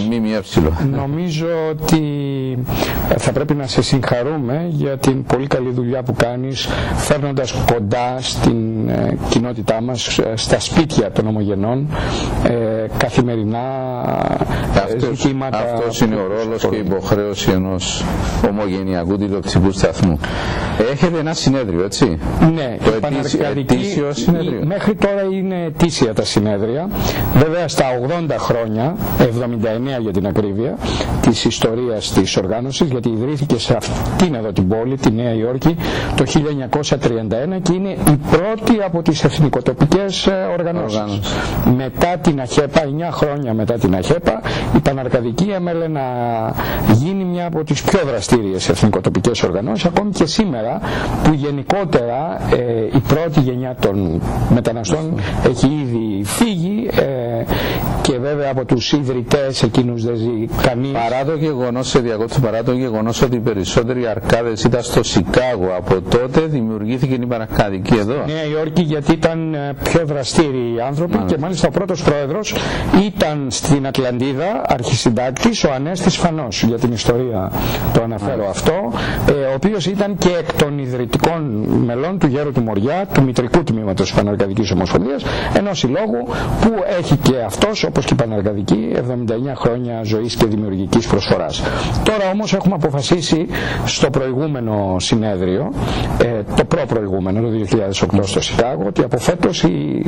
ΜΜΕ. Νομίζω ότι θα πρέπει να σε συγχαρούμε για την πολύ καλή δουλειά που κάνεις, φέρνοντας κοντά στην κοινότητά μας, στα σπίτια των ομογενών, καθημερινά ζητήματα. Αυτός είναι ο ρόλος και η υποχρέωση ενός ομογενειακού τηλεοπτικού σταθμού. Έχετε ένα συνέδριο, έτσι? Ναι, το ετήσιο συνέδριο. Μέχρι τώρα είναι ετήσια τα συνέδρια. Βέβαια στα 80 χρόνια, 79 για την ακρίβεια, της ιστορίας της οργάνωσης, γιατί ιδρύθηκε σε αυτήν εδώ την πόλη, τη Νέα Υόρκη, το 1931 και είναι η πρώτη από τις εθνικοτοπικές οργανώσεις. Μετά την ΑΧΕΠΑ, 9 χρόνια μετά την ΑΧΕΠΑ, η Παναρκαδική έμελε να γίνει μια από τις πιο δραστήριες εθνικοτοπικές οργανώσεις, ακόμη και σήμερα που γενικότερα η πρώτη γενιά των μεταναστών έχει ήδη φύγει και βέβαια από τους ιδρυτές εκείνους δεν ζει κανείς. Παρά το γεγονός, παρά το γεγονός ότι οι περισσότεροι αρκάδες ήταν στο Σικάγο, από τότε δημιουργήθηκε η Παναρκαδική εδώ. Νέα Υόρκη, γιατί ήταν πιο δραστήριοι οι άνθρωποι και μάλιστα ο πρώτος πρόεδρος ήταν στην Ατλαντίδα, αρχισυντάκτης, ο Ανέστης Φανός, για την ιστορία το αναφέρω αυτό, ο οποίος ήταν και εκ των ιδρυτικών μελών του Γέρου του Μοριά, του μητρικού τμήματος της Παναρκαδικής Ομοσπονδίας, ενός συλλόγου που έχει και αυτός, όπως και η Παναρκαδική, 79 χρόνια ζωής και δημιουργικής προσφοράς. Τώρα όμως έχουμε αποφασίσει στο προηγούμενο συνέδριο, το προπροηγούμενο, το 2008 στο Σικάγο, ότι από φέτος η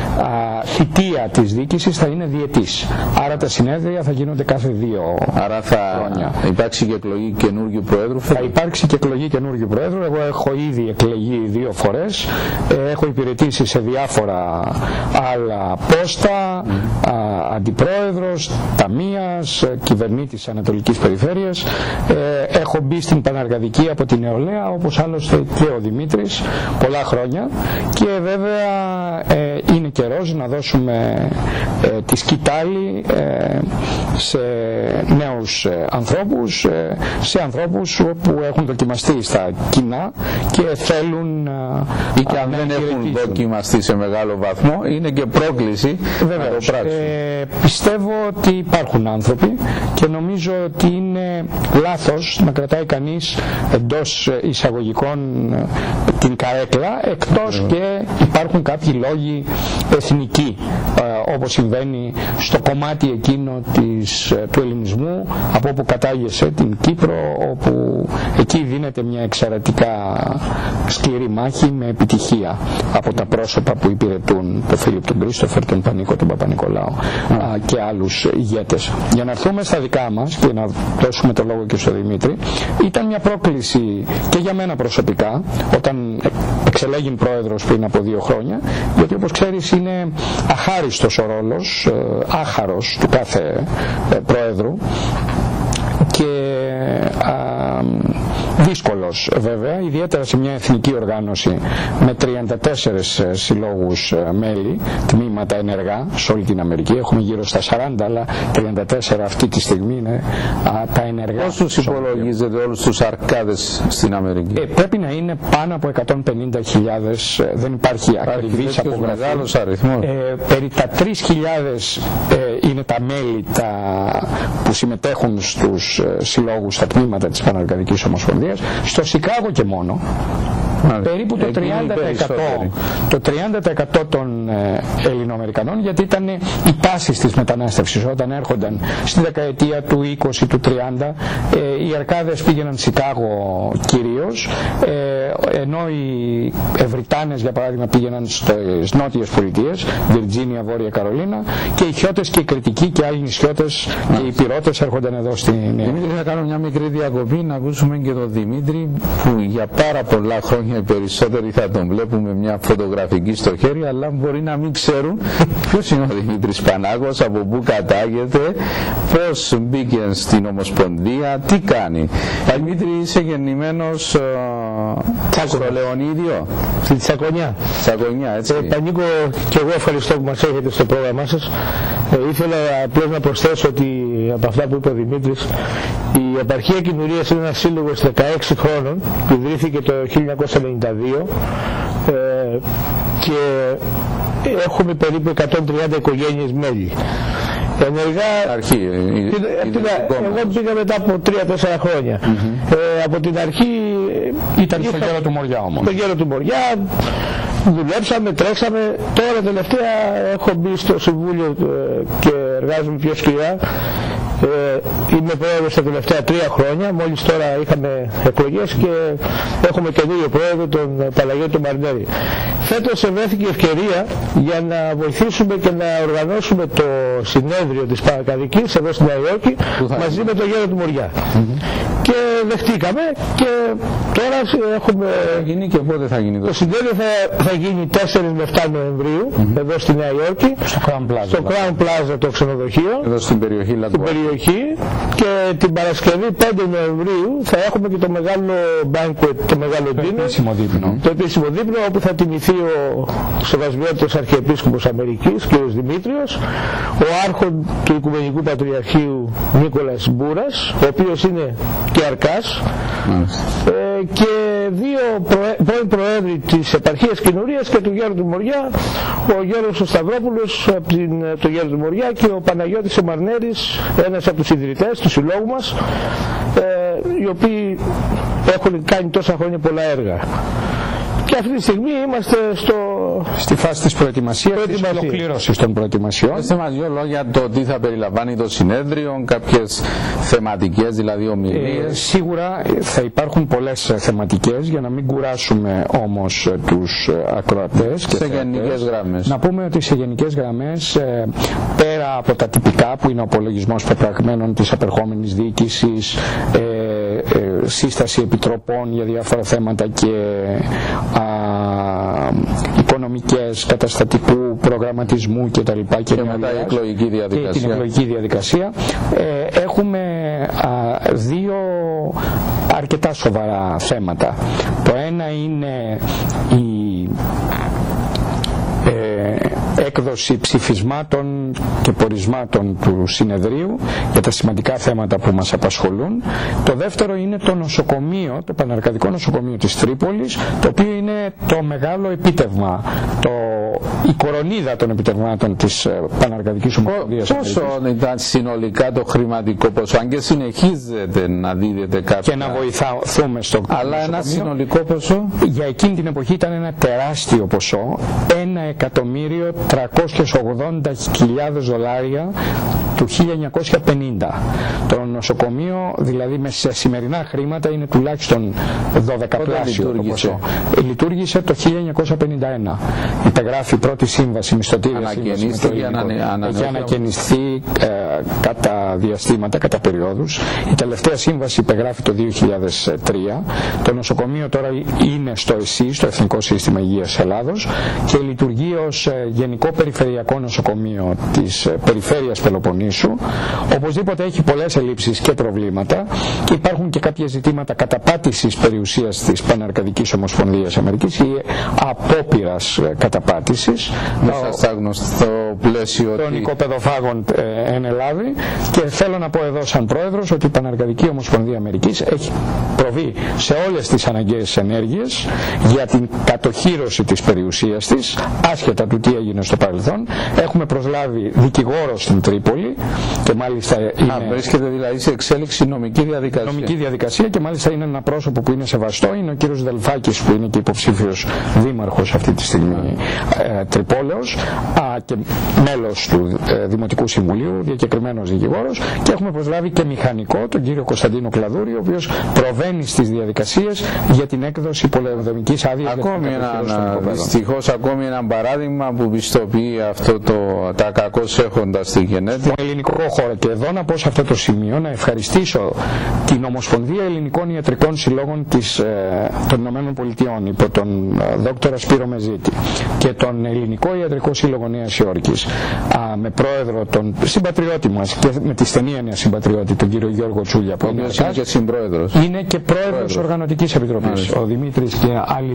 θητεία της διοίκησης θα είναι διετής. Άρα τα συνέδρια θα γίνονται κάθε 2 Άρα θα χρόνια. Υπάρξει και εκλογή καινούργιου Προέδρου. Θα υπάρξει και εκλογή καινούργιου Προέδρου. Εγώ έχω ήδη εκλεγεί 2 φορές. Έχω υπηρετήσει σε διάφορα άλλα πόστα, αντιπρόεδρος, ταμείας, κυβερνήτης Ανατολικής Περιφέρειας. Έχω μπει στην Παναργαδική από την νεολαία, όπως άλλωστε και ο Δημήτρης, πολλά χρόνια. Και βέβαια είναι καιρός να δώσουμε τη σκητάλη σε νέους ανθρώπους, σε ανθρώπους που έχουν δοκιμαστεί στα κοινά και θέλουν ή και αν δεν έχουν δοκιμαστεί σε μεγάλο βαθμό, είναι και πρόκληση. Βεβαίως. Πιστεύω ότι υπάρχουν άνθρωποι και νομίζω ότι είναι λάθος να κρατάει κανείς εντός εισαγωγικών την καρέκλα, εκτός και υπάρχουν κάποιοι λόγοι εθνικοί, όπως συμβαίνει στο κομμάτι εκείνο του ελληνισμού, από όπου κατάγεσαι, την Κύπρο, όπου εκεί δίνεται μια εξαιρετικά σκληρή μάχη με επιτυχία από τα πρόσωπα που υπηρετούν, τον Φίλιπ τον Κρίστοφερ, τον Πανίκο τον Παπα-Νικολάου και άλλους ηγέτες. Για να έρθουμε στα δικά μας και να δώσουμε το λόγο και στο Δημήτρη, ήταν μια πρόκληση και για μένα προσωπικά όταν εξελέγην πρόεδρος πριν από 2 χρόνια, γιατί όπως ξέρεις είναι αχάριστος ο ρόλος, άχαρος του κάθε πρόεδρου και δύσκολος βέβαια, ιδιαίτερα σε μια εθνική οργάνωση με 34 συλλόγους μέλη, τμήματα ενεργά σε όλη την Αμερική. Έχουμε γύρω στα 40, αλλά 34 αυτή τη στιγμή είναι τα ενεργά. Πόσους υπολογίζετε όλους τους αρκάδες στην Αμερική? Πρέπει να είναι πάνω από 150.000, δεν υπάρχει ακριβής απογραφή. Μεγάλος αριθμός. Περί τα 3.000 είναι τα μέλη που συμμετέχουν στους συλλόγους, στα τμήματα της Παναρκαδικής Ομοσπονδίας. Στο Σικάγο και μόνο περίπου το 30% των Ελληνοαμερικανών, γιατί ήταν η τάση της μετανάστευσης όταν έρχονταν στη δεκαετία του 20, του 30, οι αρκάδες πήγαιναν Σικάγο κυρίως, ενώ οι Ευρυτάνες για παράδειγμα πήγαιναν στις νότιες πολιτείες, Βιρτζίνια, Βόρεια Καρολίνα, και οι Χιώτες και οι Κρητικοί και άλλοι νησιώτες και οι Πυρώτες έρχονταν εδώ στην Νέα. Δημήτρη, θα κάνω μια μικρή διακοπή να ακούσουμε και τον Δημήτρη, που για πάρα πολλά χρόνια οι περισσότεροι θα τον βλέπουμε μια φωτογραφική στο χέρι, αλλά μπορεί να μην ξέρουν ποιος είναι ο Δημήτρης Πανάκος, από πού κατάγεται, πώς μπήκε στην Ομοσπονδία, τι κάνει. Δημήτρη, είσαι γεννημένος στο Λεωνίδιο, στη Τσακονιά. Τσακονιά, έτσι. Πανίκο, και εγώ ευχαριστώ που μας έχετε στο πρόγραμμά σας. Ήθελα απλώς να προσθέσω ότι από αυτά που είπε ο Δημήτρης, η Επαρχία Κινουρίας είναι ένας σύλλογος 16 χρόνων που ιδρύθηκε το 1992 και έχουμε περίπου 130 οικογένειες μέλη. Ενεργά. Αρχή. Εγώ πήγα μετά από 3-4 χρόνια. Από την αρχή ήταν στο γέρο του Μοριά όμως. Στο γέρο του Μοριά δουλέψαμε, τρέξαμε. Τώρα τελευταία έχω μπει στο Συμβούλιο και εργάζομαι πιο σκληρά. Είμαι πρόεδρος τα τελευταία 3 χρόνια, μόλις τώρα είχαμε εκλογές και έχουμε καινούριο πρόεδρο, τον Παναγιώτη Μαρνέρη. Φέτος βρέθηκε η ευκαιρία για να βοηθήσουμε και να οργανώσουμε το συνέδριο της Παναρκαδικής εδώ στην Νέα Υόρκη μαζί με τον γέρο του Μοριά. Και δεχτήκαμε και τώρα έχουμε... Και πότε θα γίνει το συνέδριο θα γίνει 4 με 7 Νοεμβρίου εδώ στη Νέα Υόρκη, στο Crown Plaza το ξενοδοχείο, εδώ στην περιοχή και την Παρασκευή 5 Νοεμβρίου θα έχουμε και το μεγάλο banquet, το μεγάλο dinner, το επίσημο δείπνο, όπου θα τιμηθεί ο Σεβασμιότητος Αρχιεπίσκοπος Αμερικής κ. Δημήτριος, ο άρχον του Οικουμενικού Πατριαρχείου Νίκολας Μπούρας, ο οποίος είναι και αρκάς, και 2 πρώην προέδροι της Επαρχίας Κοινουρίας και του γέρου του Μοριά, ο Γιώργος ο Σταυρόπουλος από το γέρο του Μοριά και ο Παναγιώτης ο Μαρνέρης, ένας από τους ιδρυτές του συλλόγου μας, οι οποίοι έχουν κάνει τόσα χρόνια πολλά έργα. Και αυτή τη στιγμή είμαστε στη φάση της προετοιμασίας, της ολοκλήρωσης των προετοιμασιών. Πετε μας 2 λόγια το τι θα περιλαμβάνει το συνέδριο, κάποιες θεματικές, δηλαδή ομιλίες. Σίγουρα θα υπάρχουν πολλές θεματικές, για να μην κουράσουμε όμως τους ακροατές. Σε γενικές γραμμές. Να πούμε ότι σε γενικές γραμμές, πέρα από τα τυπικά που είναι ο απολογισμός πεπραγμένων της απερχόμενης διοίκησης, σύσταση επιτροπών για διάφορα θέματα και οικονομικές, καταστατικού, προγραμματισμού κτλ. Και μετά η εκλογική διαδικασία. Και την εκλογική διαδικασία. Έχουμε 2 αρκετά σοβαρά θέματα. Το ένα είναι η έκδοση ψηφισμάτων και πορισμάτων του συνεδρίου για τα σημαντικά θέματα που μας απασχολούν. Το δεύτερο είναι το νοσοκομείο, το Παναρκαδικό Νοσοκομείο της Τρίπολης, το οποίο είναι το μεγάλο επίτευγμα, η κορονίδα των επιτευγμάτων της Παναρκαδικής Ομοσπονδίας. Πόσο ήταν συνολικά το χρηματικό ποσό, αν και συνεχίζεται να δίδεται κάποια... Και να βοηθούμε στο αλλά νοσοκομείο. Ένα συνολικό ποσό. Για εκείνη την εποχή ήταν ένα τεράστιο ποσό, $1.380.000 του 1950. Το νοσοκομείο, δηλαδή σε σημερινά χρήματα, είναι τουλάχιστον 12πλάσιο το ποσό. Λειτουργήσε το 1951. Υπεγράφει η πρώτη σύμβαση, μισθωτήρια σύμβαση. Έχει ανακαινιστεί κατά διαστήματα, κατά περιόδους. Η τελευταία σύμβαση υπεγράφει το 2003. Το νοσοκομείο τώρα είναι στο ΕΣΥ, στο Εθνικό Σύστημα Υγείας Ελλάδος, και λειτουργεί ως Γενικό Περιφερειακό Νοσοκομείο της Περιφέρειας Πελοποννήσου. Οπωσδήποτε έχει πολλές ελλείψεις και προβλήματα. Υπάρχουν και κάποια ζητήματα καταπάτησης περιουσίας της Παναρκαδικής Ομοσπονδίας Αμερικής ή απόπειρας καταπάτησης. Μέσα στα γνωστό πλαίσιο των οικοπεδοφάγων εν Ελλάδη. Και θέλω να πω εδώ σαν πρόεδρος ότι η Παναρκαδική Ομοσπονδία Αμερικής έχει προβεί σε όλες τις αναγκαίες ενέργειες για την κατοχύρωση της περιουσίας της, άσχετα του τι έγινε στο παρελθόν. Έχουμε προσλάβει δικηγόρο στην Τρίπολη και μάλιστα είναι... βρίσκεται δηλαδή σε εξέλιξη νομική διαδικασία. Νομική διαδικασία, και μάλιστα είναι ένα πρόσωπο που είναι σεβαστό, είναι ο κύριος Δελφάκης, που είναι και υποψήφιος δήμαρχος αυτή τη στιγμή Τρυπόλεως, και μέλος του Δημοτικού Συμβουλίου, διακεκριμένος δικηγόρος, και έχουμε προσλάβει και μηχανικό, τον κύριο Κωνσταντίνο Κλαδούρη, ο οποίος προβαίνει στις διαδικασίες για την έκδοση πολεοδομικής άδειας. Δυστυχώς ακόμη ένα παράδειγμα που πιστοποιεί αυτό τα κακώς έχοντα στη γενέτεια. Στον ελληνικό χώρο. Και εδώ να πω σε αυτό το σημείο να ευχαριστήσω την Ομοσπονδία Ελληνικών Ιατρικών Συλλόγων των Ηνωμένων Πολιτειών υπό τον δόκτορα Σπύρο Μεζίτη και τον Ελληνικό Ιατρικό Σύλλογο Νέας Υόρκης, με πρόεδρο τον συμπατριώτη μας και με τη στενή έννοια συμπατριώτη, τον κύριο Γιώργο Τσούλια, που είναι και συμπρόεδρος. Είναι και πρόεδρος Οργανωτικής Επιτροπής. Ο Δημήτρης και άλλοι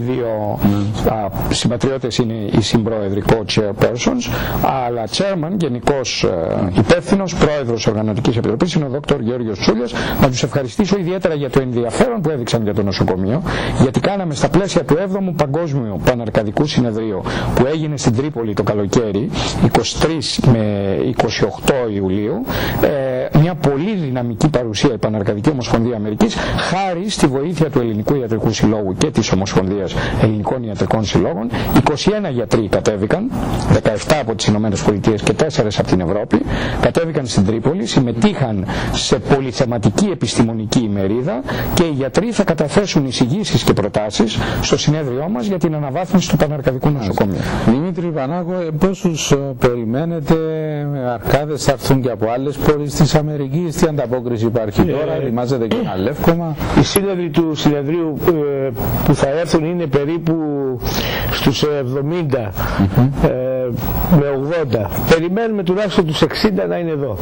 2 συμπατριώτες είναι οι συμπρόεδροι, co-chairpersons, αλλά chairman, γενικός υπεύθυνος, πρόεδρος Οργανωτικής Επιτροπής, είναι ο δόκτωρ Γιώργος Τσούλιας. Να τους ευχαριστήσω ιδιαίτερα για το ενδιαφέρον που έδειξαν για το νοσοκομείο, γιατί κάναμε στα πλαίσια του 7ου Παγκόσμιου Παναρκαδικού Συνεδρίου που έγινε στην Τρίπολη το καλοκαίρι, 21 23 με 28 Ιουλίου, μια πολύ δυναμική παρουσία η Παναρκαδική Ομοσπονδία Αμερικής, χάρη στη βοήθεια του Ελληνικού Ιατρικού Συλλόγου και της Ομοσπονδίας Ελληνικών Ιατρικών Συλλόγων. 21 γιατροί κατέβηκαν, 17 από τις Ηνωμένες Πολιτείες και 4 από την Ευρώπη, κατέβηκαν στην Τρίπολη, συμμετείχαν σε πολυθεματική επιστημονική ημερίδα και οι γιατροί θα καταθέσουν εισηγήσεις και προτάσεις στο συνέδριό μας για την αναβάθμιση του Παναρκαδικού Νοσοκομείου. Δημήτρη Πανάγο, πόσους περιμένετε αρκάδες, θα έρθουν και από άλλες πόλεις της Αμερικής, τι ανταπόκριση υπάρχει τώρα, ετοιμάζεται και ένα λεύκομα? Οι σύνεδροι του συνεδρίου που θα έρθουν είναι περίπου στους 70 με 80. Περιμένουμε τουλάχιστον τους 60 να είναι εδώ.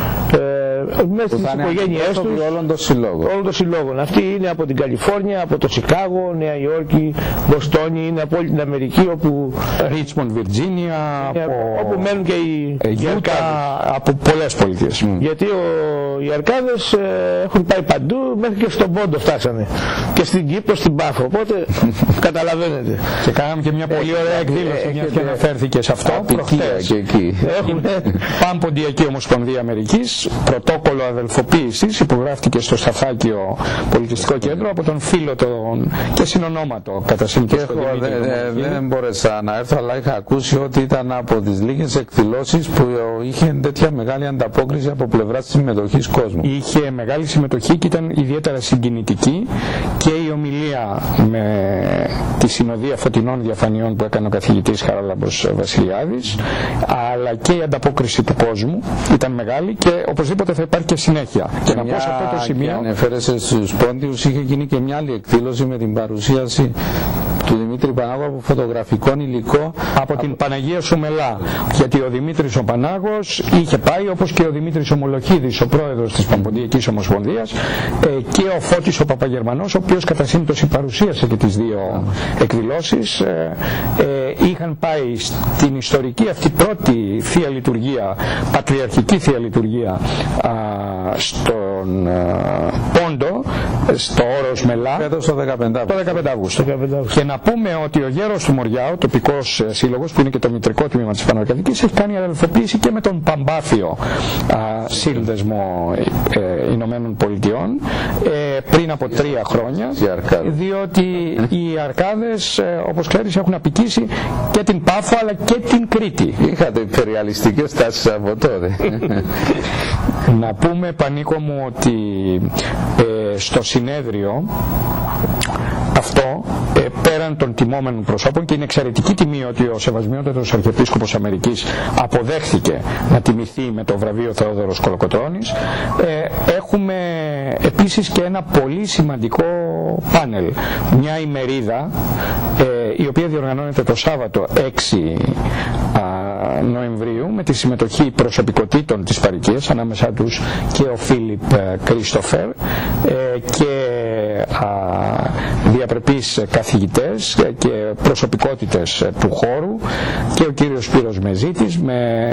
Μέσα στις οικογένειές τους, όλων των συλλόγων. Αυτοί είναι από την Καλιφόρνια, από το Σικάγο, Νέα Υόρκη, Μποστόνη, είναι από όλη την Αμερική, όπου Ρίτσμοντ, Βιρτζίνια, όπου μένουν και οι Γιούτα, από πολλές πολιτείες. Γιατί οι Αρκάδες έχουν πάει παντού, μέχρι και στον Πόντο φτάσανε. Και στην Κύπρο, στην Πάφο. Οπότε καταλαβαίνετε. Και κάναμε και μια πολύ ωραία εκδήλωση, μια και αναφέρθηκε σε αυτό. Και εκεί. Έχουμε Πανποντιακή Ομοσπονδία Αμερικής, πρωτόκολλο αδελφοποίησης, υπογράφτηκε στο Σταφάκιο Πολιτιστικό Κέντρο από τον φίλο και συνονόματο κατά σύμπτωση. Δεν μπόρεσα να έρθω, αλλά είχα ακούσει ότι ήταν από τις λίγες εκδηλώσεις που είχε τέτοια μεγάλη ανταπόκριση από πλευράς της συμμετοχής κόσμου. Είχε μεγάλη συμμετοχή και ήταν ιδιαίτερα συγκινητική, και η ομιλία με τη συνοδεία φωτεινών διαφανειών που έκανε ο καθηγητής Χαράλαμπος Βασιλιάδης, αλλά και η ανταπόκριση του κόσμου ήταν μεγάλη, και οπωσδήποτε θα υπάρχει και συνέχεια. Και να πω σε αυτό το σημείο, ανέφερεσαι στους Πόντιους, είχε γίνει και μια άλλη εκδήλωση με την παρουσίαση του Δημήτρη Πανάγου από φωτογραφικών υλικό από την Παναγία Σουμελά, γιατί ο Δημήτρης ο Πανάγος είχε πάει, όπως και ο Δημήτρης ο Μολοχίδης, ο πρόεδρος της Πανποντιακής Ομοσπονδίας, και ο Φώτης ο Παπαγερμανός, ο οποίος κατά σύμπτωση παρουσίασε και τις δύο εκδηλώσεις. Είχαν πάει στην ιστορική αυτή πρώτη Θεία Λειτουργία, πατριαρχική Θεία Λειτουργία, στον Πόντο, στο Όρος Μελά, το 15 Αυγούστου. Και να πούμε ότι ο γέρος του Μοριά, ο τοπικός σύλλογος, που είναι και το μητρικό τμήμα της Παναρκαδικής, έχει κάνει αδελφοποίηση και με τον Παμπάφιο σύνδεσμο Ηνωμένων Πολιτειών πριν από 3 χρόνια, διότι οι Αρκάδες, όπως ξέρεις, έχουν απικήσει και την Πάφο αλλά και την Κρήτη. Είχατε υπεριαλιστικές τάσεις από τότε. Να πούμε, Πανίκο μου, ότι στο συνέδριο αυτό, πέραν των τιμόμενων προσώπων, και είναι εξαιρετική τιμή ότι ο Σεβασμιότατος Αρχιεπίσκοπος Αμερικής αποδέχθηκε να τιμηθεί με το βραβείο Θεόδωρος Κολοκοτρώνης, έχουμε επίσης και ένα πολύ σημαντικό πάνελ, μια ημερίδα η οποία διοργανώνεται το Σάββατο 6 Νοεμβρίου με τη συμμετοχή προσωπικότητων της παροικίας, ανάμεσά τους και ο Φίλιπ Κρίστοφερ και διαπρεπείς καθηγητές και προσωπικότητες του χώρου, και ο κύριος Σπύρος Μεζίτης, με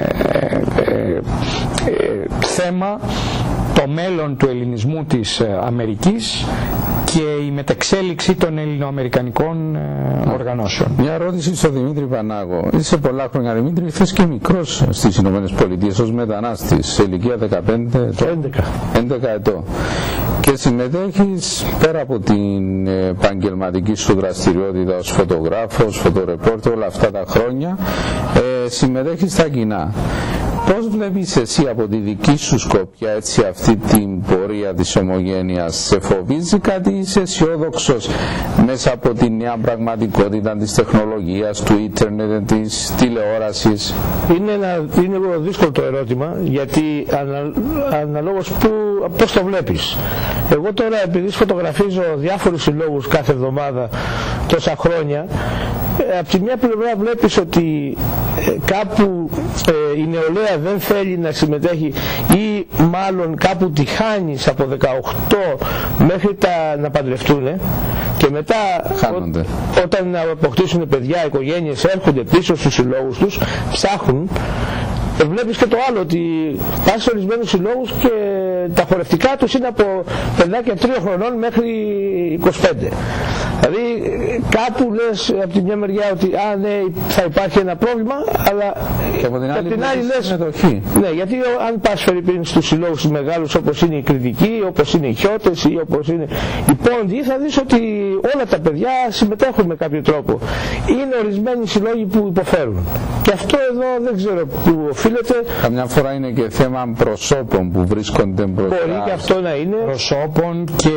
θέμα το μέλλον του ελληνισμού της Αμερικής και η μεταξέλιξη των ελληνοαμερικανικών οργανώσεων. Μια ερώτηση στον Δημήτρη Πανάγο. Είσαι πολλά χρόνια, Δημήτρη, ήρθες και μικρός στις Ηνωμένες Πολιτείες ως μετανάστης, σε ηλικία 11 ετών. Και συμμετέχεις, πέρα από την επαγγελματική σου δραστηριότητα ως φωτογράφος, φωτορεπόρτερ, όλα αυτά τα χρόνια, συμμετέχεις στα κοινά. Πώς βλέπεις εσύ από τη δική σου σκοπιά έτσι αυτή την πορεία της ομογένειας? Σε φοβίζει κάτι, είσαι αισιόδοξος μέσα από τη νέα πραγματικότητα της τεχνολογίας, του ίντερνετ, της τηλεόρασης? Είναι δύσκολο το ερώτημα, γιατί αναλόγως πώς το βλέπεις. Εγώ τώρα, επειδή φωτογραφίζω διάφορους συλλόγους κάθε εβδομάδα τόσα χρόνια, από τη μια πλευρά βλέπεις ότι κάπου η νεολαία δεν θέλει να συμμετέχει, ή μάλλον κάπου τη χάνεις από 18 μέχρι να παντρευτούν, και μετά όταν αποκτήσουν παιδιά, οικογένειες, έρχονται πίσω στους συλλόγους τους, ψάχνουν. Βλέπεις και το άλλο, ότι πας σε ορισμένους συλλόγους και τα χορευτικά τους είναι από παιδάκια 3 χρονών μέχρι 25. Δηλαδή κάπου λες από τη μια μεριά ότι ναι, θα υπάρχει ένα πρόβλημα, αλλά και από την άλλη λες συμμετοχή. Ναι, γιατί αν πας φερειπίν στους συλλόγους μεγάλους όπως είναι οι Κρητικοί, όπως είναι οι Χιώτες ή όπως είναι οι Πόντιοι, θα δεις ότι όλα τα παιδιά συμμετέχουν με κάποιο τρόπο. Είναι ορισμένοι συλλόγοι που υποφέρουν. Και αυτό εδώ δεν ξέρω πού οφείλεται. Καμιά φορά είναι και θέμα προσώπων που βρίσκονται μπροστά. Μπορεί και αυτό να είναι. Προσώπων και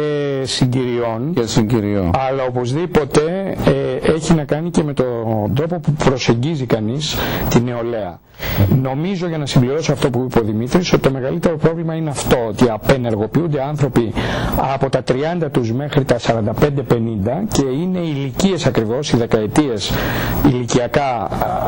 συγκυριών. Αλλά οπωσδήποτε έχει να κάνει και με τον τρόπο που προσεγγίζει κανείς την νεολαία. Νομίζω, για να συμπληρώσω αυτό που είπε ο Δημήτρης, ότι το μεγαλύτερο πρόβλημα είναι αυτό, ότι απενεργοποιούνται άνθρωποι από τα 30 τους μέχρι τα 45-50 και είναι ηλικίες ακριβώς, οι δεκαετίες ηλικιακά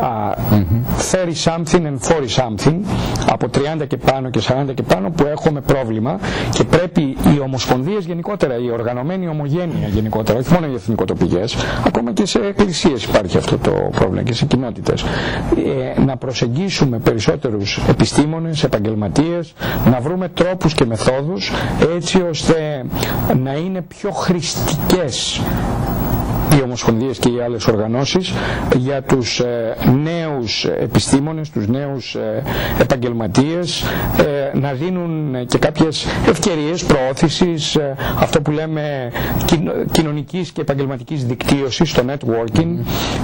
30 something and 40 something, από 30 και πάνω και 40 και πάνω, που έχουμε πρόβλημα και πρέπει οι ομοσπονδίες γενικότερα, η οργανωμένη ομογένεια γενικότερα, όχι μόνο οι εθνικοτοπικές, ακόμα και σε εκκλησίες υπάρχει αυτό το πρόβλημα και σε κοινότητες, να προσεγγίσουμε περισσότερους επιστήμονες, επαγγελματίες, να βρούμε τρόπους και μεθόδους έτσι ώστε να είναι πιο χρηστικές οι ομοσπονδίες και οι άλλες οργανώσεις για τους νέους επιστήμονες, τους νέους επαγγελματίες, να δίνουν και κάποιες ευκαιρίες προώθησης, αυτό που λέμε κοινωνικής και επαγγελματικής δικτύωσης, το networking,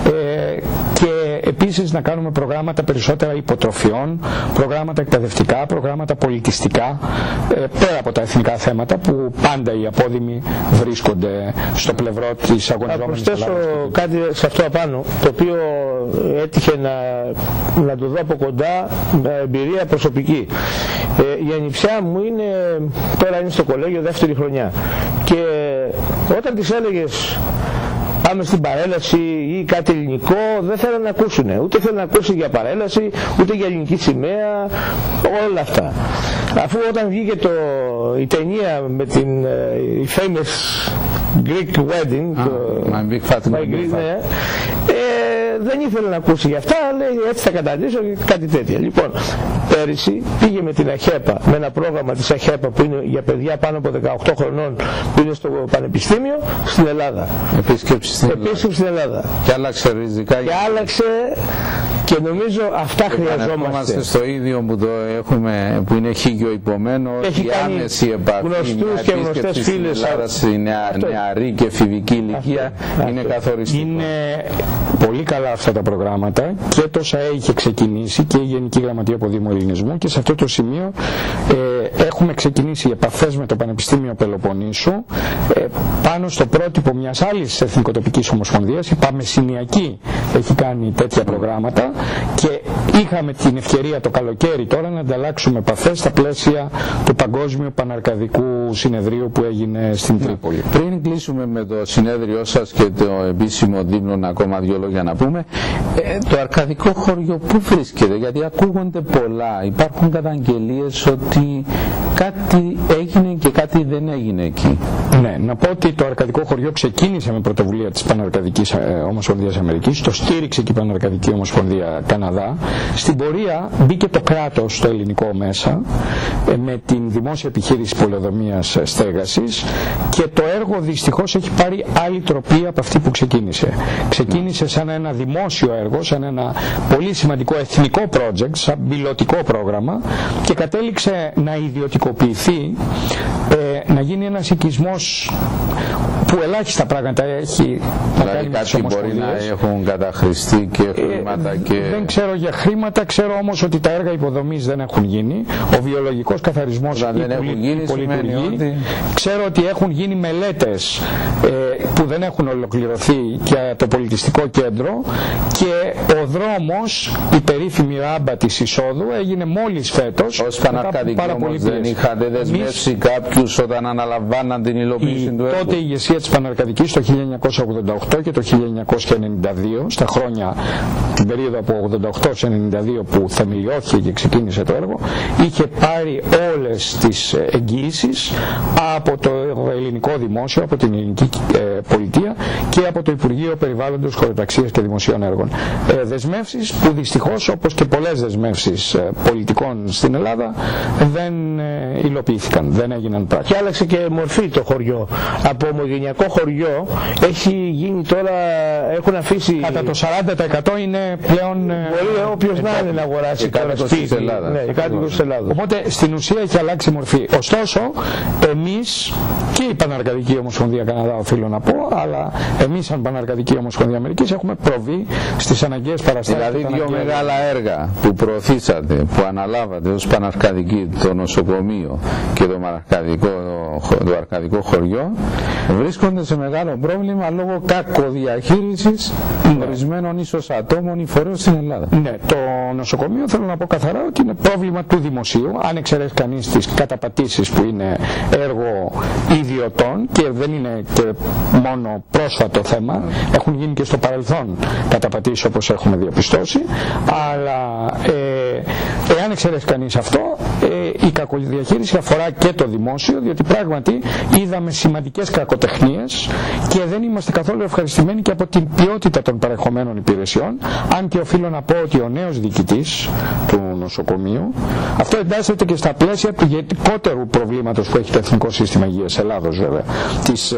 και επίσης να κάνουμε προγράμματα περισσότερα υποτροφιών, προγράμματα εκπαιδευτικά, προγράμματα πολιτιστικά, πέρα από τα εθνικά θέματα που πάντα οι απόδημοι βρίσκονται στο πλευρό της αγωνιζόμενης. Θα προσθέσω κάτι σε αυτό απάνω, το οποίο έτυχε να το δω από κοντά με εμπειρία προσωπική. Η ανιψιά μου τώρα είναι στο κολέγιο δεύτερη χρονιά, και όταν της έλεγες πάμε στην παρέλαση ή κάτι ελληνικό, δεν θέλουν να ακούσουν. Ούτε θέλουν να ακούσουν για παρέλαση, ούτε για ελληνική σημαία, όλα αυτά. Αφού όταν βγήκε η ταινία με την famous Greek wedding, My Big Fat Greek, δεν ήθελε να ακούσει για αυτά, λέει έτσι θα καταντήσω και κάτι τέτοια. Λοιπόν, πέρυσι πήγε με την ΑΧΕΠΑ, με ένα πρόγραμμα της ΑΧΕΠΑ που είναι για παιδιά πάνω από 18 χρονών που είναι στο πανεπιστήμιο, στην Ελλάδα. Επίσκεψη στην Ελλάδα. Και άλλαξε ριζικά. Και άλλαξε, και νομίζω αυτά χρειαζόμαστε. Στο ίδιο που το έχουμε, που είναι χίγιο υπομένο, η άμεση επαφή, γνωστούς και γνωστές φίλες στην νεαρή και εφηβική ηλικία είναι καθοριστικό. Είναι πολύ καλά αυτά τα προγράμματα και τόσα είχε ξεκινήσει και η Γενική Γραμματεία Αποδήμου Ελληνισμού, και σε αυτό το σημείο έχουμε ξεκινήσει επαφές με το Πανεπιστήμιο Πελοποννήσου πάνω στο πρότυπο μιας άλλης εθνικοτοπικής ομοσπονδίας. Η Παμεσσηνιακή έχει κάνει τέτοια προγράμματα και είχαμε την ευκαιρία το καλοκαίρι τώρα να ανταλλάξουμε επαφές στα πλαίσια του Παγκόσμιου Παναρκαδικού Συνεδρίου που έγινε στην Τρίπολη. Πριν κλείσουμε με το συνέδριό σας και το επίσημο δίμνο, ακόμα δύο λόγια να πούμε, το αρκαδικό χωριό πού βρίσκεται? Γιατί ακούγονται πολλά, υπάρχουν καταγγελίες ότι κάτι έγινε και κάτι δεν έγινε εκεί. Ναι, να πω ότι το αρκαδικό χωριό ξεκίνησε με πρωτοβουλία της Παναρκαδικής Ομοσπονδίας Αμερικής, το στήριξε και η Παναρκαδική Ομοσπονδία Καναδά. Στην πορεία μπήκε το κράτος στο ελληνικό μέσα με την δημόσια επιχείρηση πολεοδομίας στέγασης, και το έργο δυστυχώς έχει πάρει άλλη τροπή από αυτή που ξεκίνησε. Ξεκίνησε σαν ένα δημόσιο έργο, σαν ένα πολύ σημαντικό εθνικό project, σαν πιλωτικό πρόγραμμα, και κατέληξε να ιδιωτικοποιηθεί, να γίνει ένας οικισμός που ελάχιστα πράγματα έχει να κάνει με τις ομοσπονδίες. Μπορεί να έχουν καταχρηστεί και χρήματα και... Δεν ξέρω για χρήματα, ξέρω όμως ότι τα έργα υποδομής δεν έχουν γίνει, ο βιολογικός καθαρισμός υπολειτουργεί, ότι... ξέρω ότι έχουν γίνει μελέτες που δεν έχουν ολοκληρωθεί για το πολιτιστικό κέντρο, και ο δρόμος, η περίφημη ράμπα της εισόδου, έγινε μόλις φέτος. Ως Παναρκαδική όμως δεν είχατε δεσμεύσει κάποιους όταν αναλαμβάναν την υλοποίηση του έργου? Τότε η ηγεσία της Παναρκαδικής το 1988 και το 1992, στα χρόνια, την περίοδο από 88-92 που θεμελιώθηκε και ξεκίνησε το έργο, είχε πάρει όλες τις εγγύησεις από το ελληνικό δημόσιο, από την ελληνική πολιτεία και από το Υπουργείο Περιβάλλοντος, Χωροταξίας και Δημοσίων Έργων. Δεσμεύσεις που δυστυχώς, όπως και πολλές δεσμεύσεις πολιτικών στην Ελλάδα, δεν υλοποιήθηκαν, δεν έγιναν πράξη. Και άλλαξε και μορφή το χωριό. Από ομογενειακό χωριό έχει γίνει τώρα, έχουν αφήσει... Κατά το 40% είναι πλέον... Μπορεί όποιος να είναι να αγοράσει τώρα σπίτι. Ναι, κάτοικος της Ελλάδας. Οπότε στην ουσία έχει αλλάξει μορφή. Ωστόσο, εμείς και η Παναρκαδική Ομοσπονδία Καναδά, οφείλω να πω, αλλά εμείς σαν Παναρκαδική Ομοσπονδία Αμερικής έχουμε προβεί στις αναγκαίες παραστάσεις. Δηλαδή δύο μεγάλα έργα που προωθήσατε, που αναλάβατε ως Παναρκαδική, το νοσοκομείο και το αρκαδικό χωριό, βρίσκονται σε μεγάλο πρόβλημα λόγω κακοδιαχείρισης ορισμένων ίσως ατόμων ή φορέων στην Ελλάδα. Ναι, το νοσοκομείο θέλω να πω καθαρά ότι είναι πρόβλημα του δημοσίου, αν εξαιρέσει κανείς τις καταπατήσεις που είναι έργο ιδιωτών και δεν είναι και μόνο πρόσφατο θέμα, έχουν γίνει και στο παρελθόν καταπατήσεις όπως έχουμε διαπιστώσει, αλλά εάν εξαιρέσει κανείς αυτό, η κακοδιαχείριση αφορά και το δημόσιο, διότι πράγματι είδαμε σημαντικές κακοτεχνίες και δεν είμαστε καθόλου ευχαριστημένοι και από την ποιότητα των παρεχομένων υπηρεσιών, αν και οφείλω να πω ότι ο νέος διοικητής του νοσοκομείου, αυτό εντάσσεται και στα πλαίσια του γενικότερου προβλήματος που έχει το Εθνικό Σύστημα Υγείας Ελλάδος, βέβαια, της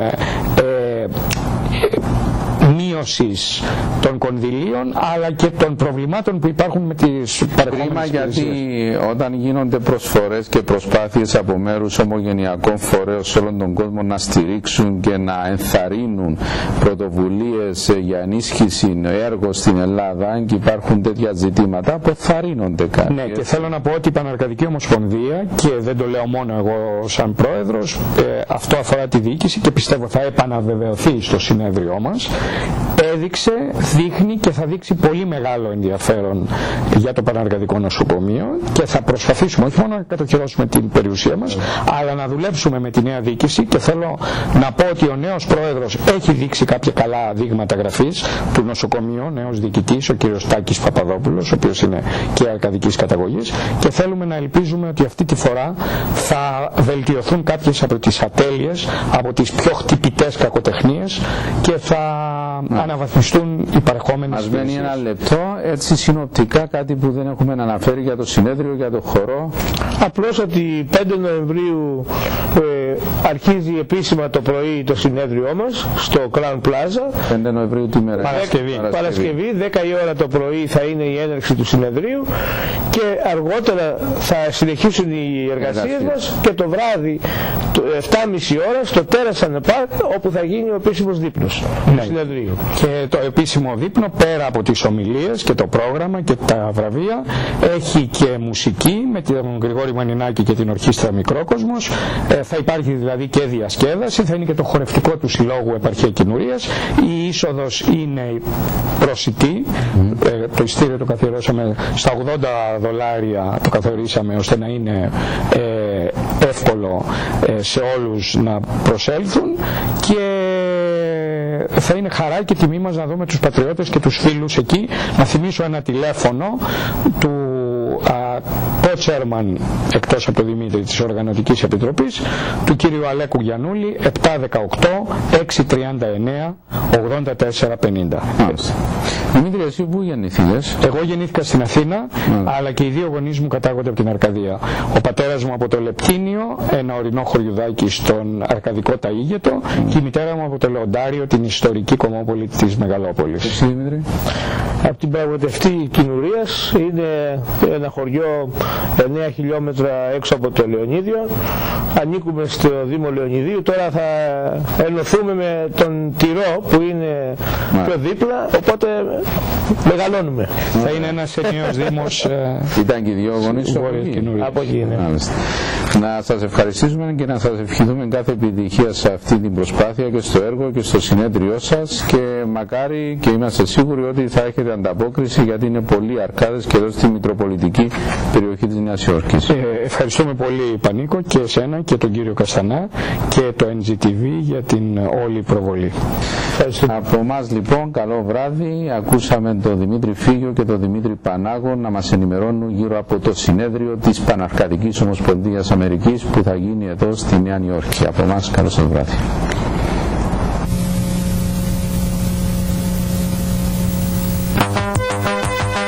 μείωσης των κονδυλίων αλλά και των προβλημάτων που υπάρχουν με τις παρεχόμενες υπηρεσίες. Γιατί όταν γίνονται προσφορές και προσπάθειες από μέρους ομογενειακών φορέων σε όλον τον κόσμο να στηρίξουν και να ενθαρρύνουν πρωτοβουλίες για ενίσχυση έργων στην Ελλάδα, και υπάρχουν τέτοια ζητήματα, αποθαρρύνονται κάτι. Ναι, και θέλω να πω ότι η Παναρκαδική Ομοσπονδία, και δεν το λέω μόνο εγώ σαν πρόεδρος, αυτό αφορά τη διοίκηση και πιστεύω θα επαναβεβαιωθεί στο συνέδριό μας, έδειξε, δείχνει και θα δείξει πολύ μεγάλο ενδιαφέρον για το Παναρκαδικό Νοσοκομείο και θα προσπαθήσουμε όχι μόνο να κατοχυρώσουμε την περιουσία μας, αλλά να δουλέψουμε με τη νέα διοίκηση, και θέλω να πω ότι ο νέος πρόεδρος έχει δείξει κάποια καλά δείγματα γραφής του νοσοκομείου, νέος διοικητής, ο κ. Τάκης Παπαδόπουλος, ο οποίος είναι και αρκαδικής καταγωγής, και θέλουμε να ελπίζουμε ότι αυτή τη φορά θα βελτιωθούν κάποιες από τις ατέλειες, από τις πιο χτυπητές κακοτεχνίες και θα αναβαθμιστούν οι παρεχόμενες υπηρεσίες. Μας μένει ένα λεπτό, έτσι συνοπτικά, κάτι που δεν έχουμε αναφέρει για το συνέδριο, για το χορό. Απλώς ότι 5 Νοεμβρίου αρχίζει επίσημα το πρωί το συνέδριό μας στο Crown Plaza. 5 Νοεμβρίου τι μέρα? Παρασκευή, 10 η ώρα το πρωί θα είναι η έναρξη του συνεδρίου και αργότερα θα συνεχίσουν οι εργασίες μας και το βράδυ 7.30 ώρα στο Terrace and Park, όπου θα γίνει ο επίσημος δείπνος του συνεδρίου. Και το επίσημο δείπνο, πέρα από τις ομιλίες και το πρόγραμμα και τα βραβεία, έχει και μουσική με τον Γρηγόρη Μανινάκη και την Ορχήστρα Μικρόκοσμος. Θα υπάρχει δηλαδή και διασκέδαση, θα είναι και το χορευτικό του Συλλόγου Επαρχία Κινουρίας. Η είσοδος είναι προσιτή, το ειστήριο το καθιερώσαμε στα $80, το καθορίσαμε ώστε να είναι εύκολο σε όλους να προσέλθουν, και θα είναι χαρά και τιμή μας να δούμε τους πατριώτες και τους φίλους εκεί. Να θυμίσω ένα τηλέφωνο του co-chairman, εκτός από το Δημήτρη, της Οργανωτικής Επιτροπής, του κύριου Αλέκου Γιαννούλη, 718-639-8450. Δημήτρη, εσύ πού γεννηθήκες? Εγώ γεννήθηκα στην Αθήνα, αλλά και οι δύο γονείς μου κατάγονται από την Αρκαδία. Ο πατέρας μου από το Λεπτίνιο, ένα ορεινό χωριουδάκι στον Αρκαδικό Ταΐγετο, και η μητέρα μου από το Λεοντάριο, την ιστορική κομμόπολη της Μεγαλόπολης. Εσύ, Δημήτρη? Από την πραγματευτή Κινουρίας, είναι ένα χωριό 9 χιλιόμετρα έξω από το Λεωνίδιο. Ανήκουμε στο Δήμο Λεωνιδίου. Τώρα θα ενωθούμε με τον Τυρό που είναι πιο δίπλα, οπότε μεγαλώνουμε. Θα είναι ένας ενιαίος δήμος. Ήταν και οι δύο γονείς από εκεί είναι. Να σας ευχαριστήσουμε και να σας ευχηθούμε κάθε επιτυχία σε αυτή την προσπάθεια και στο έργο και στο συνέδριό σας, και μακάρι, και είμαστε σίγουροι ότι θα έχετε ανταπόκριση, γιατί είναι πολλοί αρκάδες και εδώ στη Μητροπολιτική περιοχή της Νέας Υόρκης. Ευχαριστούμε πολύ Πανίκο και εσένα και τον κύριο Καστανά και το NGTV για την όλη προβολή. Από εμάς λοιπόν καλό βράδυ. Ακούσαμε τον Δημήτρη Φίγιο και τον Δημήτρη Πανάγο να μας ενημερώνουν γύρω από το συνέδριο της Παναρκαδικής Ομοσπονδίας Αμερικής που θα γίνει εδώ στη Νέα Υόρκη. Από εμάς καλό σας βράδυ.